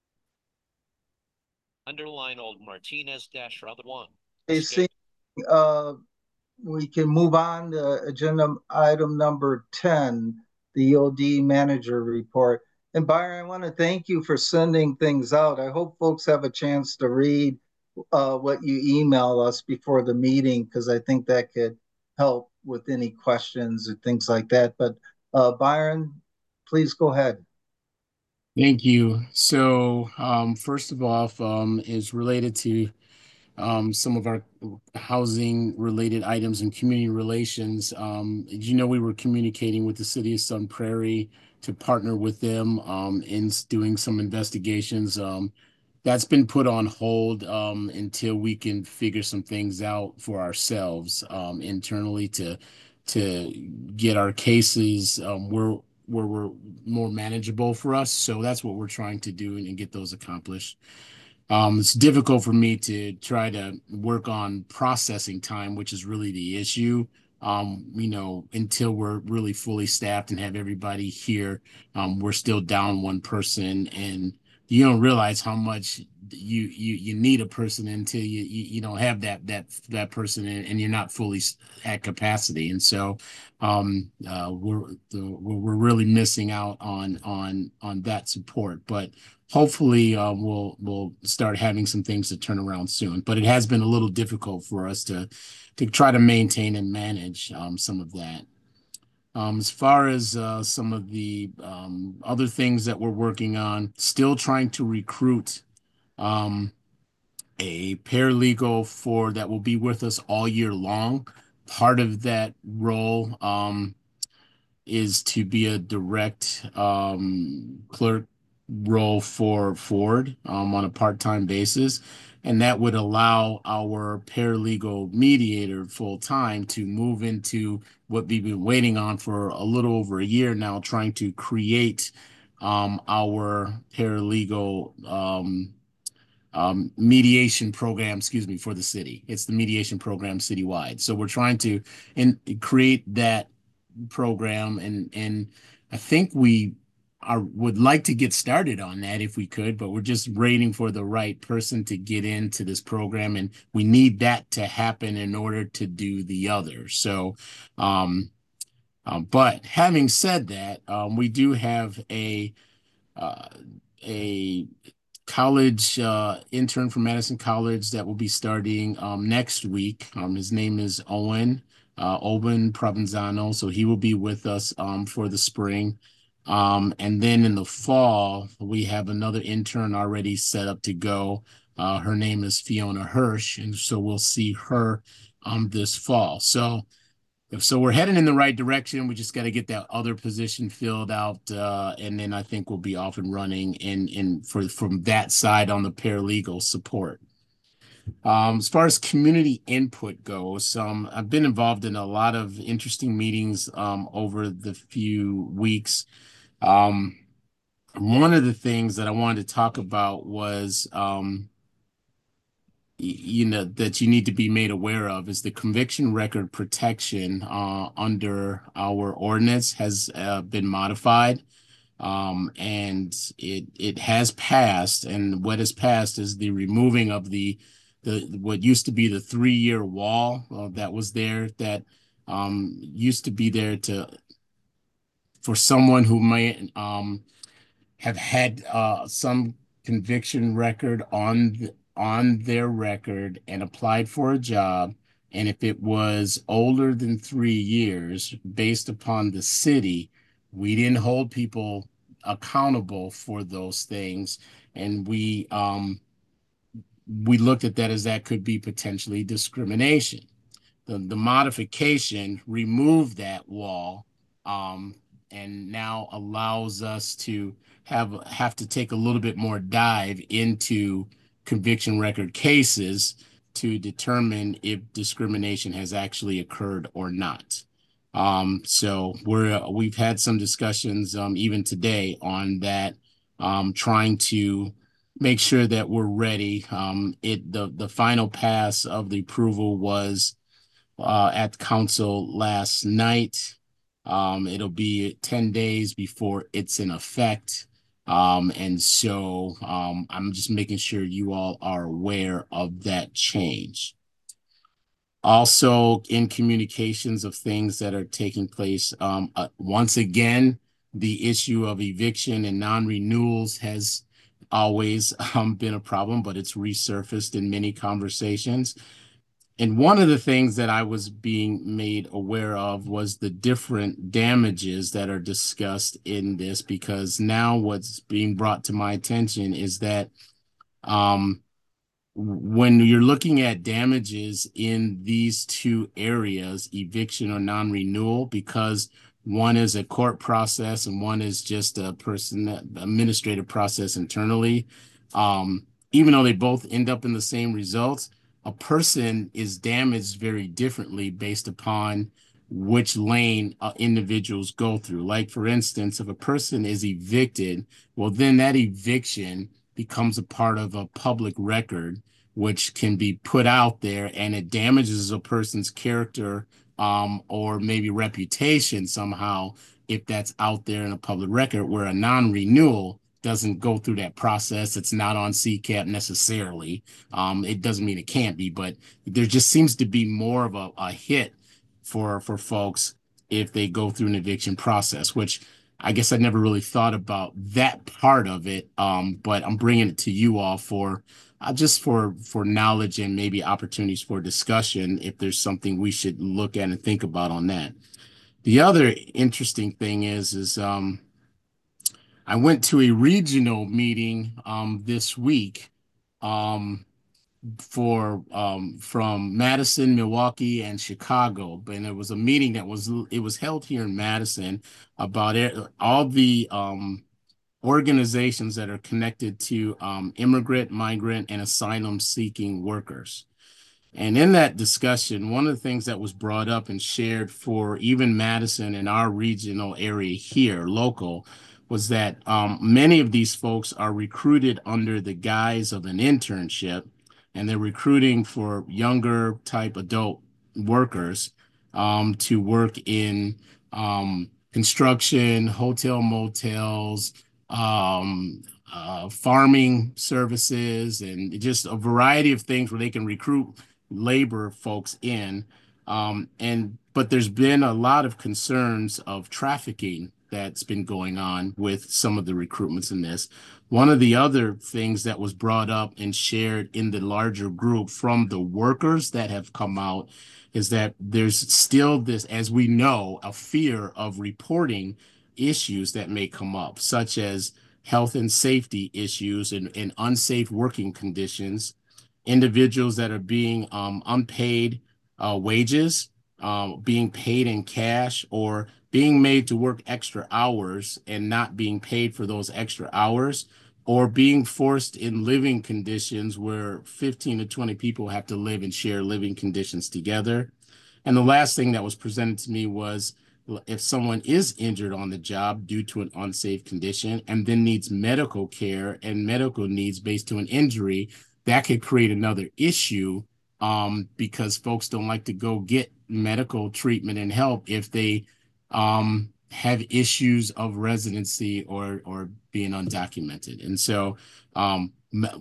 Underline old Martinez dash other one. Hey, see, uh, we can move on to agenda item number ten, the E O D manager report. And Byron, I want to thank you for sending things out. I hope folks have a chance to read uh, what you email us before the meeting, because I think that could help with any questions or things like that. But uh, Byron, please go ahead. Thank you. So um, first of all, um, is related to um, some of our housing related items and community relations. Um, you know, we were communicating with the city of Sun Prairie to partner with them um, in doing some investigations. Um, that's been put on hold um, until we can figure some things out for ourselves um, internally to to get our cases um, where where we're more manageable for us. So that's what we're trying to do and, and get those accomplished. Um, it's difficult for me to try to work on processing time, which is really the issue. Um, you know, until we're really fully staffed and have everybody here, um, we're still down one person, and you don't realize how much you you you need a person until you you, you don't have that that that person, and, and you're not fully at capacity. And so, um, uh, we're the, we're really missing out on on on that support, but hopefully uh, we'll we'll start having some things to turn around soon. But it has been a little difficult for us to to try to maintain and manage um, some of that. Um, as far as uh, some of the um, other things that we're working on, still trying to recruit um, a paralegal for that will be with us all year long. Part of that role um, is to be a direct um, clerk role for Ford um, on a part-time basis. And that would allow our paralegal mediator full-time to move into what we've been waiting on for a little over a year now, trying to create um, our paralegal um, um, mediation program, excuse me, for the city. It's the mediation program citywide. So we're trying to in, create that program, and and I think we are would like to get started on that if we could, but we're just waiting for the right person to get into this program, and we need that to happen in order to do the other. So, um, um, but having said that, um, we do have a uh, a college uh, intern from Madison College that will be starting um, next week. Um, his name is Owen, uh, Owen Provenzano. So he will be with us um, for the spring. Um, and then in the fall, we have another intern already set up to go. Uh, her name is Fiona Hirsch. And so we'll see her um, this fall. So so we're heading in the right direction. We just got to get that other position filled out, uh, and then I think we'll be off and running in in for from that side on the paralegal support. Um, as far as community input goes, um, I've been involved in a lot of interesting meetings um, over the few weeks. Um, one of the things that I wanted to talk about was um, you know that you need to be made aware of is the conviction record protection uh, under our ordinance has uh, been modified, um, and it it has passed. And what has passed is the removing of the the what used to be the three-year wall uh, that was there that um, used to be there to for someone who may um, have had uh, some conviction record on th- on their record and applied for a job, and if it was older than three years, based upon the city, we didn't hold people accountable for those things, and we um, we looked at that as that could be potentially discrimination. The, the modification removed that wall um, and now allows us to have have to take a little bit more dive into conviction record cases to determine if discrimination has actually occurred or not. Um, so we're we've had some discussions um, even today on that, um, trying to make sure that we're ready. Um, it the the final pass of the approval was uh, at council last night. Um, it'll be ten days before it's in effect. Um, and so um, I'm just making sure you all are aware of that change. Also, in communications of things that are taking place, um, uh, once again, the issue of eviction and non-renewals has always um, been a problem, but it's resurfaced in many conversations. And one of the things that I was being made aware of was the different damages that are discussed in this, because now what's being brought to my attention is that um, when you're looking at damages in these two areas, eviction or non-renewal, because one is a court process and one is just a person administrative process internally, um, even though they both end up in the same results, a person is damaged very differently based upon which lane uh, individuals go through. Like, for instance, if a person is evicted, well, then that eviction becomes a part of a public record, which can be put out there, and it damages a person's character um, or maybe reputation somehow if that's out there in a public record, where a non-renewal doesn't go through that process. It's not on C CAP necessarily. Um, it doesn't mean it can't be, but there just seems to be more of a, a hit for for folks if they go through an eviction process, which I guess I never really thought about that part of it. Um, but I'm bringing it to you all for uh, just for for knowledge and maybe opportunities for discussion if there's something we should look at and think about on that. The other interesting thing is is um, I went to a regional meeting um, this week um, for um, from Madison, Milwaukee, and Chicago. And it was a meeting that was it was held here in Madison about it, all the um, organizations that are connected to um, immigrant, migrant, and asylum-seeking workers. And in that discussion, one of the things that was brought up and shared for even Madison and our regional area here, local, was that um, many of these folks are recruited under the guise of an internship, and they're recruiting for younger type adult workers um, to work in um, construction, hotel motels, um, uh, farming services, and just a variety of things where they can recruit labor folks in. Um, and but there's been a lot of concerns of trafficking that's been going on with some of the recruitments in this. One of the other things that was brought up and shared in the larger group from the workers that have come out is that there's still this, as we know, a fear of reporting issues that may come up, such as health and safety issues and, and unsafe working conditions, individuals that are being um, unpaid uh, wages, uh, being paid in cash, or being made to work extra hours and not being paid for those extra hours, or being forced in living conditions where fifteen to twenty people have to live and share living conditions together. And the last thing that was presented to me was if someone is injured on the job due to an unsafe condition and then needs medical care and medical needs based on an injury, that could create another issue um, because folks don't like to go get medical treatment and help if they um, have issues of residency or or being undocumented. And so um,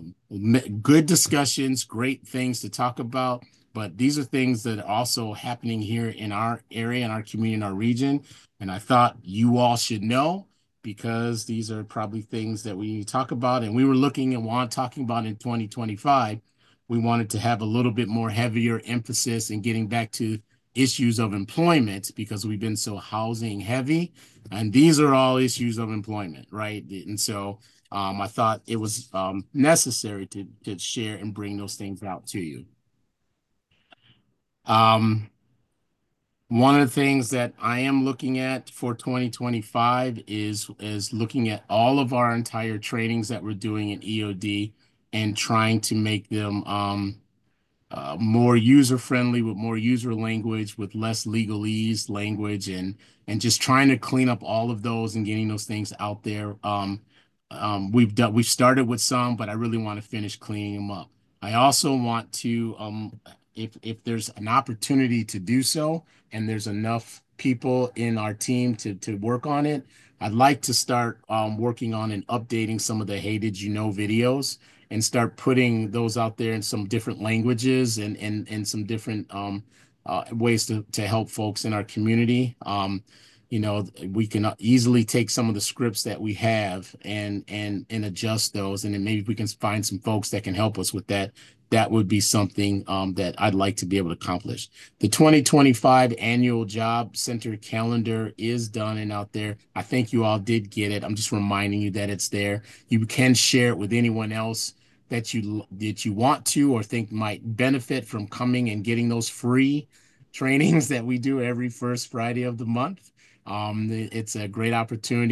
good discussions, great things to talk about. But these are things that are also happening here in our area, in our community, in our region. And I thought you all should know because these are probably things that we need to talk about. And we were looking and want talking about in twenty twenty-five. We wanted to have a little bit more heavier emphasis in getting back to issues of employment because we've been so housing heavy. And these are all issues of employment, right? And so um, I thought it was um, necessary to, to share and bring those things out to you. Um, one of the things that I am looking at for twenty twenty-five is, is looking at all of our entire trainings that we're doing in E O D and trying to make them um, uh, more user-friendly with more user language, with less legalese language, and and just trying to clean up all of those and getting those things out there. Um, um, we've done, we've started with some, but I really want to finish cleaning them up. I also want to, um, if if there's an opportunity to do so, and there's enough people in our team to to work on it, I'd like to start um, working on and updating some of the Hey Did You Know videos and start putting those out there in some different languages and and and some different um, uh, ways to to help folks in our community. Um, you know, we can easily take some of the scripts that we have and and and adjust those, and then maybe we can find some folks that can help us with that. That would be something um, that I'd like to be able to accomplish. The twenty twenty-five annual job center calendar is done and out there. I think you all did get it. I'm just reminding you that it's there. You can share it with anyone else that you that you want to or think might benefit from coming and getting those free trainings that we do every first Friday of the month. Um, it's a great opportunity.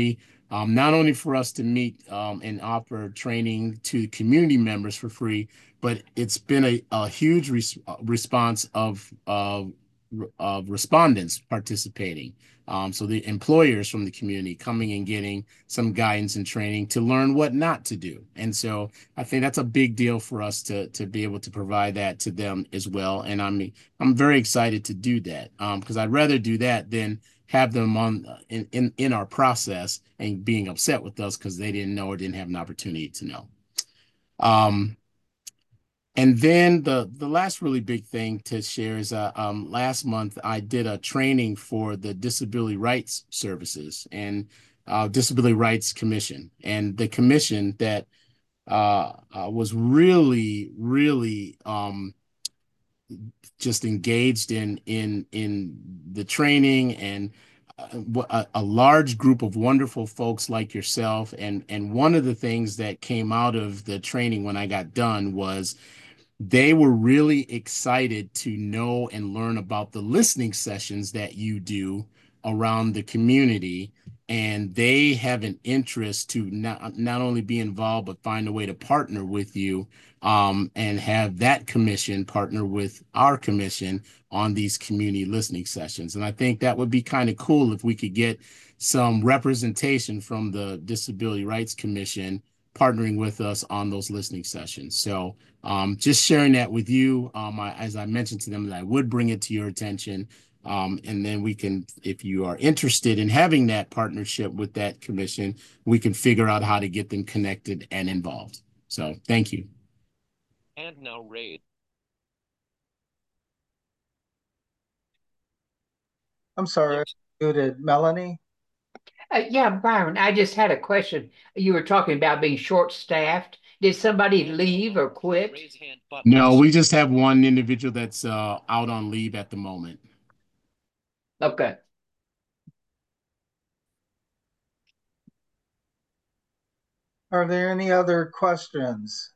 um, not only for us to meet um, and offer training to community members for free, but it's been a, a huge res response of, of, of respondents participating. Um, so the employers from the community coming and getting some guidance and training to learn what not to do. And so I think that's a big deal for us to, to be able to provide that to them as well. And I'm, I'm very excited to do that because um, I'd rather do that than have them on in, in, in our process and being upset with us because they didn't know or didn't have an opportunity to know. Um, and then the, the last really big thing to share is uh, um, last month I did a training for the Disability Rights Services and uh, Disability Rights Commission. And the commission that uh, uh, was really, really um, just engaged in in in the training and a, a large group of wonderful folks like yourself. And and one of the things that came out of the training when I got done was they were really excited to know and learn about the listening sessions that you do around the community. And they have an interest to not, not only be involved, but find a way to partner with you um, and have that commission partner with our commission on these community listening sessions. And I think that would be kind of cool if we could get some representation from the Disability Rights Commission partnering with us on those listening sessions. So um, just sharing that with you, um, I, as I mentioned to them, that I would bring it to your attention. Um, and then we can, if you are interested in having that partnership with that commission, we can figure out how to get them connected and involved. So thank you. And now Raid. I'm sorry, I muted. Melanie? Uh, yeah, Byron, I just had a question. You were talking about being short-staffed. Did somebody leave or quit? No, we just have one individual that's uh, out on leave at the moment. Okay. Are there any other questions?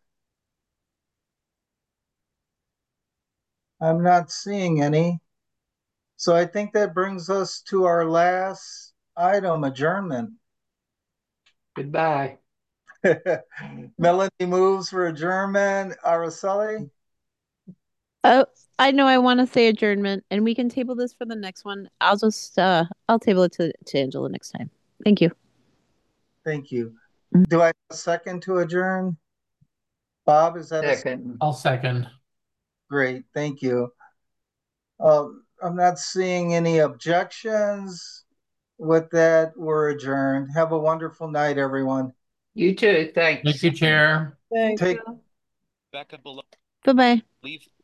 I'm not seeing any. So I think that brings us to our last item, adjournment. Goodbye. Melanie moves for adjournment. Araceli? Oh, I know I want to say adjournment, and we can table this for the next one. I'll just uh I'll table it to, to Angela next time. Thank you. Thank you. Do I have a second to adjourn? Bob, is that Second. I'll second. Great, thank you. Uh, I'm not seeing any objections. With that, we're adjourned. Have a wonderful night, everyone. You too. Thanks. Thank you, Chair. Thank Take Becca below. Bye-bye. Leave.